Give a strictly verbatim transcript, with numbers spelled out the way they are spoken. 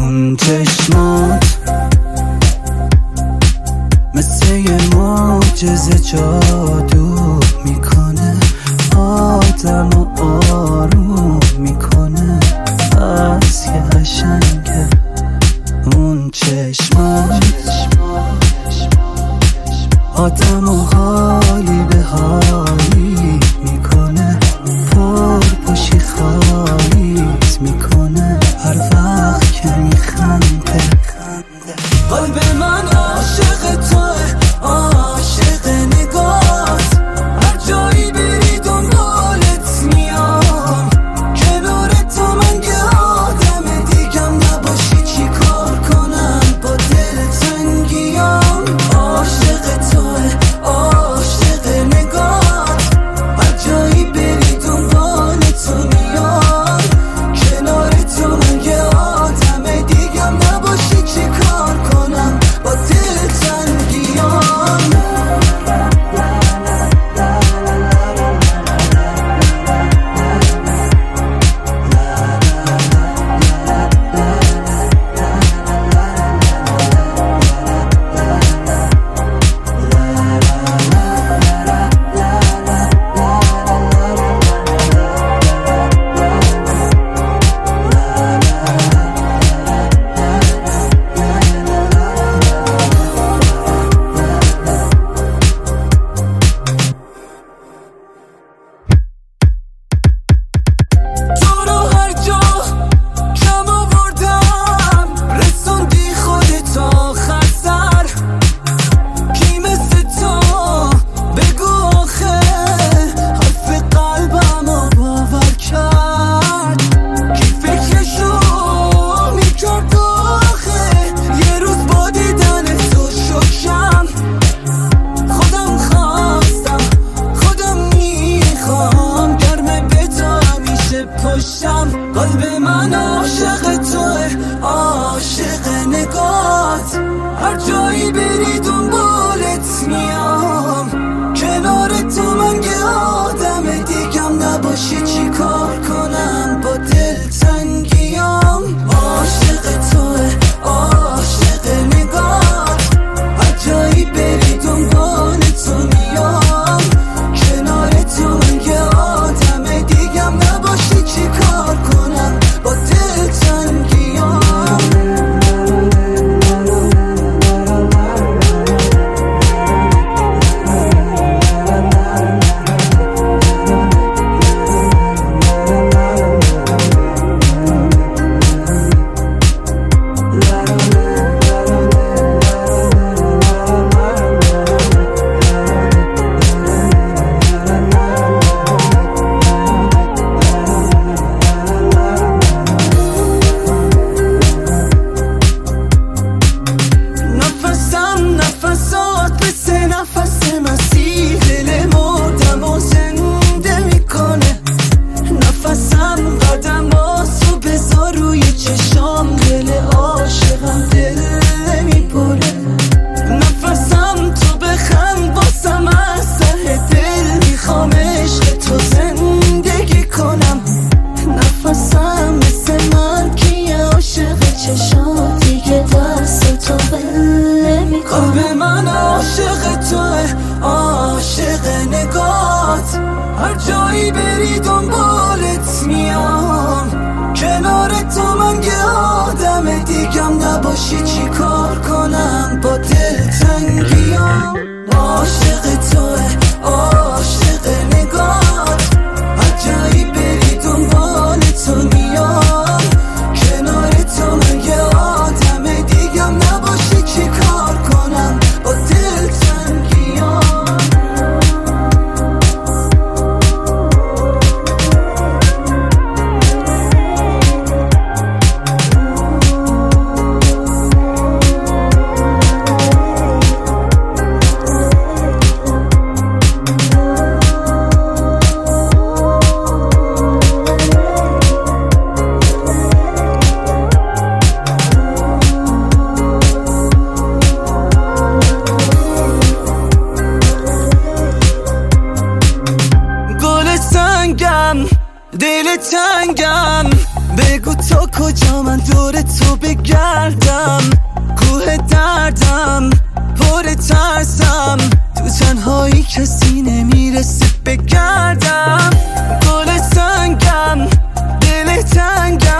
اون چشمات مثل یه معجزه جادو میکنه، آدم و آروم میکنه. از یه قشنگه اون چشمات، آدم و حالی به حالی میکنه، پر پشی خالیت میکنه هر وقت که میخنده. قلب من عاشق توه، عاشق نگات، هر جایی بری دنبالت میام. کنار تو من که آدم دیگم نباشی چی کار کنم با دل تنگیام. عاشق توه، عاشق نگات، هر جایی بری دنبال تو میام. کنار تو من که آدم دیگم نباشی چی کار کنم با دل تنگیام. قلب من عاشق توه، عاشق نگات، هر جایی بری دنبالت میام. کنار تو من که آدم دیگم نباشی چی کار کنم با دل تنگیام. عاشق توه، عاشق نگات، هر جایی بری دنبال تو میام. کنار تو من که آدم دیگم نباشی چی کار کنم با دل تنگیام. نفس مسیح دل مردم و زنده میکنه. نفسم قدماتو بذار روی چشام، دل عاشقم دل میپره. نفسم تو بخند باسم از ته دل، میخوام عشق تو زندگی کنم. نفسم مثل من که عاشق چشاتی که دست تو بله میکنه. قلب من عاشق توه، عاشق نگات، هر جایی بری دنبالت میام. کنار تو من که آدم دیگم نباشی چی کار کنم با دل تنگیام. عاشق توه، عاشق نگات، هر جایی بری دنبال تو میام. کنار تو من که آدم دیگم نباشی چی کار کنم با دل تنگیام. دور تو بگردم، کوه دردم پر ترسم، تو تنهایی کسی نمیرسه بگردم. گل سنگم دل تنگم،